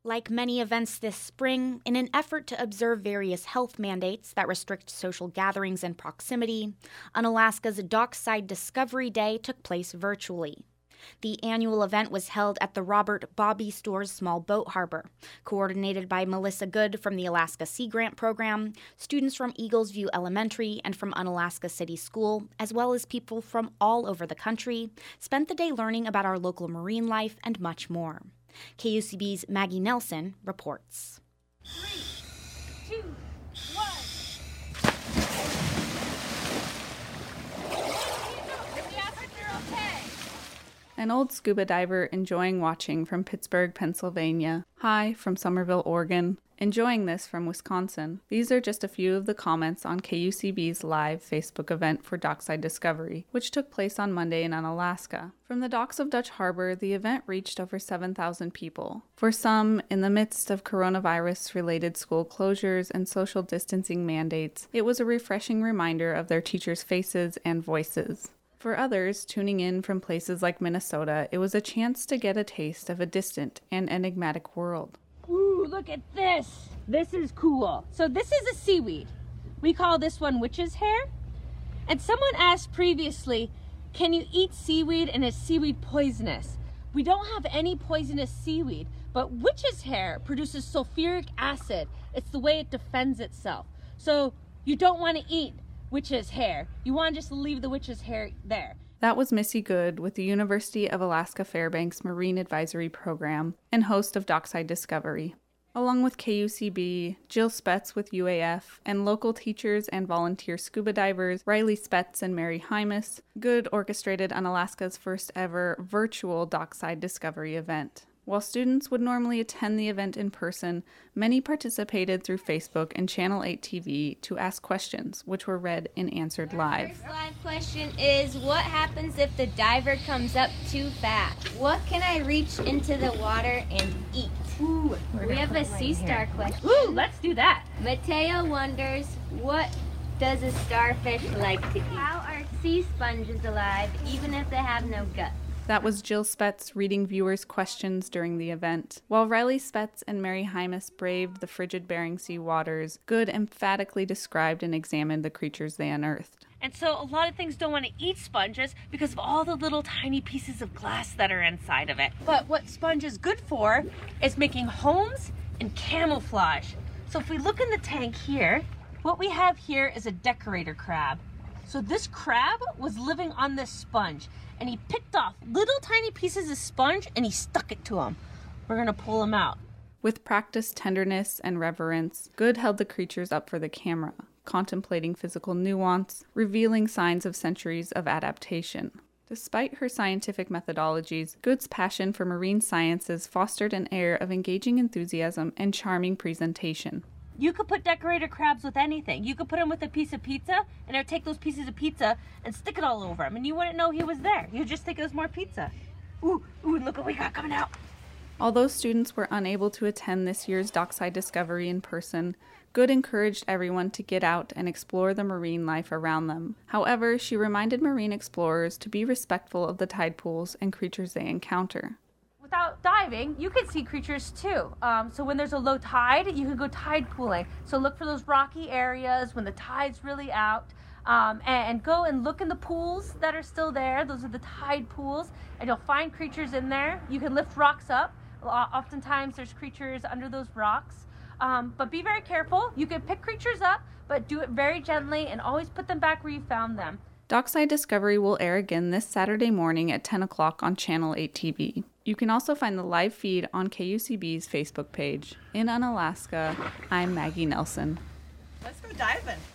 Like many events this spring, in an effort to observe various health mandates that restrict social gatherings and proximity, Unalaska's Dockside Discovery Day took place virtually. The annual event was held at the Robert Bobby Stores Small Boat Harbor, coordinated by Melissa Good from the Alaska Sea Grant Program, students from Eagles View Elementary and from Unalaska City School, as well as people from all over the country, spent the day learning about our local marine life and much more. KUCB's Maggie Nelson reports. 3, 2, 1. An old scuba diver enjoying watching from Pittsburgh, Pennsylvania. Hi from Somerville, Oregon. Enjoying this from Wisconsin. These are just a few of the comments on KUCB's live Facebook event for Dockside Discovery, which took place on Monday in Unalaska. From the docks of Dutch Harbor, the event reached over 7,000 people. For some, in the midst of coronavirus-related school closures and social distancing mandates, it was a refreshing reminder of their teachers' faces and voices. For others, tuning in from places like Minnesota, it was a chance to get a taste of a distant and enigmatic world. Ooh, look at this. This is cool. So this is a seaweed. We call this one witch's hair. And someone asked previously, can you eat seaweed and is seaweed poisonous? We don't have any poisonous seaweed, but witch's hair produces sulfuric acid. It's the way it defends itself. So you don't want to eat witch's hair. You want to just leave the witch's hair there. That was Missy Good with the University of Alaska Fairbanks Marine Advisory Program and host of Dockside Discovery. Along with KUCB, Jill Spetz with UAF, and local teachers and volunteer scuba divers Riley Spetz and Mary Hymas, Good orchestrated Unalaska's first ever virtual Dockside Discovery event. While students would normally attend the event in person, many participated through Facebook and Channel 8 TV to ask questions, which were read and answered live. First live question is, what happens if the diver comes up too fast? What can I reach into the water and eat? Ooh, We have a sea star question. Ooh, let's do that. Mateo wonders, what does a starfish like to eat? How are sea sponges alive, even if they have no guts? That was Jill Spetz reading viewers' questions during the event. While Riley Spetz and Mary Hymas braved the frigid Bering Sea waters, Good emphatically described and examined the creatures they unearthed. And so a lot of things don't want to eat sponges because of all the little tiny pieces of glass that are inside of it. But what sponge is good for is making homes and camouflage. So if we look in the tank here, what we have here is a decorator crab. So this crab was living on this sponge, and he picked off little tiny pieces of sponge and he stuck it to him. We're gonna pull him out. With practiced tenderness and reverence, Good held the creatures up for the camera, contemplating physical nuance, revealing signs of centuries of adaptation. Despite her scientific methodologies, Good's passion for marine sciences fostered an air of engaging enthusiasm and charming presentation. You could put decorator crabs with anything. You could put him with a piece of pizza, and it would take those pieces of pizza and stick it all over him, and you wouldn't know he was there. You'd just think it was more pizza. Ooh, look what we got coming out. Although students were unable to attend this year's Dockside Discovery in person, Good encouraged everyone to get out and explore the marine life around them. However, she reminded marine explorers to be respectful of the tide pools and creatures they encounter. Without diving, you can see creatures too. So when there's a low tide, you can go tide pooling. So look for those rocky areas when the tide's really out, and go and look in the pools that are still there. Those are the tide pools, and you'll find creatures in there. You can lift rocks up. Oftentimes there's creatures under those rocks, but be very careful. You can pick creatures up, but do it very gently and always put them back where you found them. Dockside Discovery will air again this Saturday morning at 10 o'clock on Channel 8 TV. You can also find the live feed on KUCB's Facebook page. In Unalaska, I'm Maggie Nelson. Let's go diving.